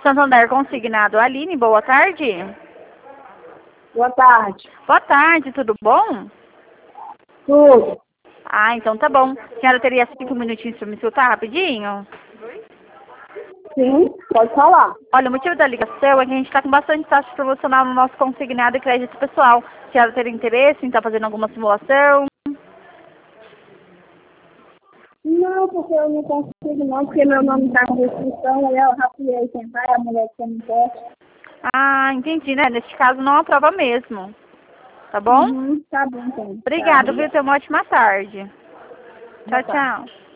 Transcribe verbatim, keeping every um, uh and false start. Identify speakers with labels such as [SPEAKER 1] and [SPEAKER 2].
[SPEAKER 1] Santander Consignado. Aline, boa tarde.
[SPEAKER 2] Boa tarde.
[SPEAKER 1] Boa tarde, tudo bom?
[SPEAKER 2] Tudo.
[SPEAKER 1] Ah, então tá bom. A senhora teria cinco minutinhos para me escutar rapidinho?
[SPEAKER 2] Sim, pode falar.
[SPEAKER 1] Olha, o motivo da ligação é que a gente está com bastante taxa promocional no nosso consignado e crédito pessoal. A senhora teria interesse em estar fazendo alguma simulação?
[SPEAKER 2] Não, porque eu não consigo não, porque meu nome está com restrição, aí eu rapiei quem vai, a mulher que não pode.
[SPEAKER 1] Ah, entendi, né? Neste caso não aprova mesmo. Tá bom?
[SPEAKER 2] Uhum, tá bom, então.
[SPEAKER 1] Obrigada,
[SPEAKER 2] Tá,
[SPEAKER 1] viu? Tenha uma ótima tarde. Tchau,
[SPEAKER 2] boa tarde.
[SPEAKER 1] tchau.